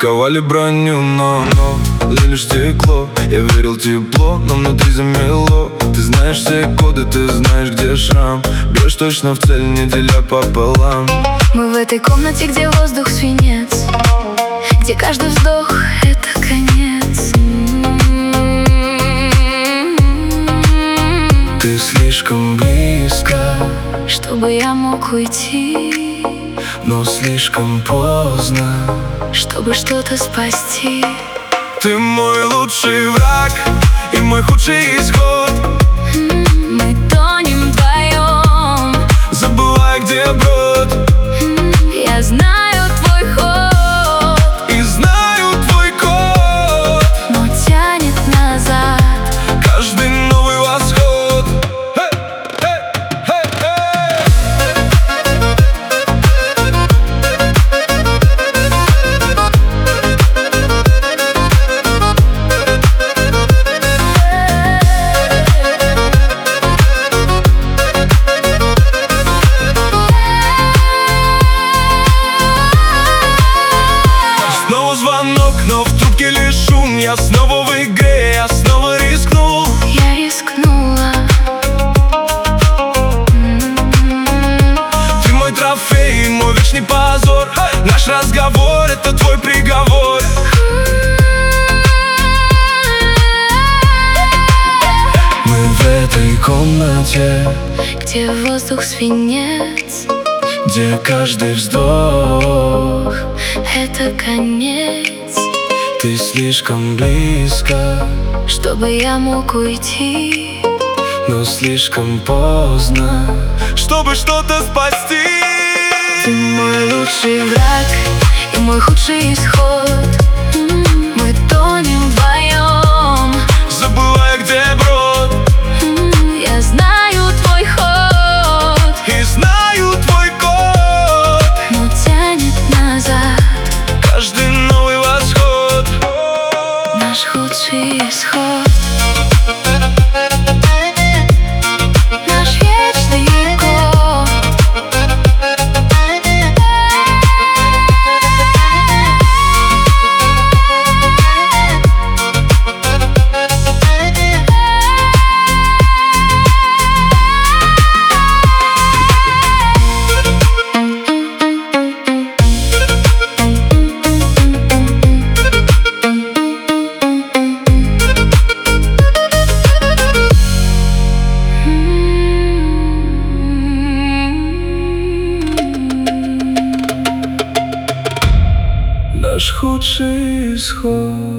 ковали броню, но лили стекло. Я верил тепло, но внутри замело. Ты знаешь все коды, ты знаешь, где шрам. Бьешь точно в цель, не деля пополам. Мы в этой комнате, где воздух свинец, где каждый вздох — это конец. Ты слишком близко, чтобы я мог уйти, но слишком поздно, чтобы что-то спасти. Ты мой лучший враг и мой худший исход. Мы тонем вдвоем, забывая, где брод. я знаю твой ход И знаю твой код, но тянет назад каждый новый восход. Снова звонок, но в трубке лишь шум. Я снова в игре, я снова рискнул. я рискнула. Ты мой трофей, мой вечный позор. Наш разговор — это твой приговор. Мы в этой комнате, Где воздух свинец, где каждый вздох — это конец. ты слишком близко, Чтобы я мог уйти, но слишком поздно, чтобы что-то спасти. ты мой лучший враг и мой худший исход. Мы тонем вдвоем, забывая, где брод. я знаю твой ход, И знаю твой код, но тянет назад каждый новый восход. наш худший исход. Наш вечный код. Наш худший исход.